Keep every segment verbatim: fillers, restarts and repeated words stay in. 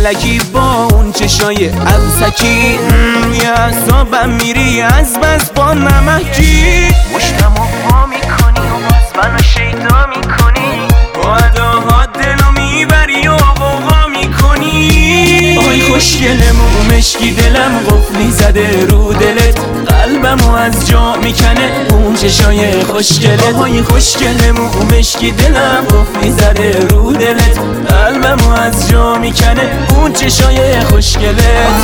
علکی با اون چشای عروسکی، یه حسابم میری از بس با نمکی، مشتم و پا میکنی و باز منو شیدا میکنی، با اداها دلو میبری و غوغا میکنی. آی خوشگلمو مشکی دلم قفلی زده رو دلت، قلبمو از جا میکنه اون چشای خوشگلت. آهای خوشگلمو مشکی دلم قفلی زده رو دلت، قلبمو از جا میکنه اون چشای خوشگلت.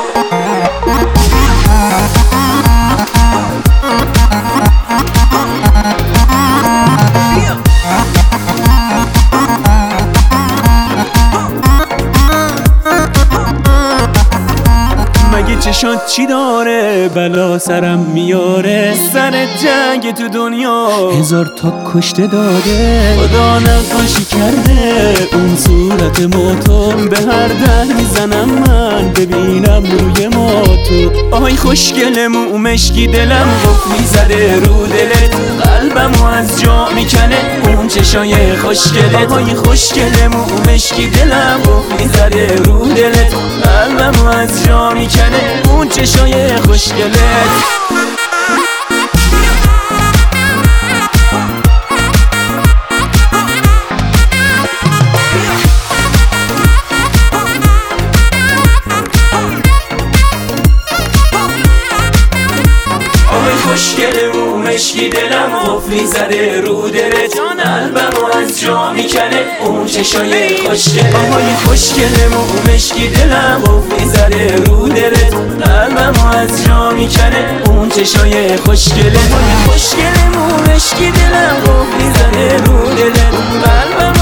مگه چشات چی داره بلا سرم میاره، سر جنگ تو دنیا هزار تا کشته داده، خدا نقاشی کرده اون صورت موتور، به هر در میزنم من ببینم روی موتور. آی خوشگلمو مشکی دلم قفلی زده رو دلت، قلبمو از جا میکنه اون چشای خوشگلت. آی خوشگلمو مشکی دلم قفلی زده رو دلت، قلبمو از جا میکنه اون چشای خوشگلت. خوشگلمو مشکی دلم قفلی زده رو دلت، قلبمو از جا میکنه اون چشای خوشگلت. آهای خوشگلمو مشکی دلم قفلی زده رو دلت، قلبمو از جا میکنه اون چشای خوشگلت. آهای خوشگلمو مشکی دلم قفلی زده رو دلت، قلبمو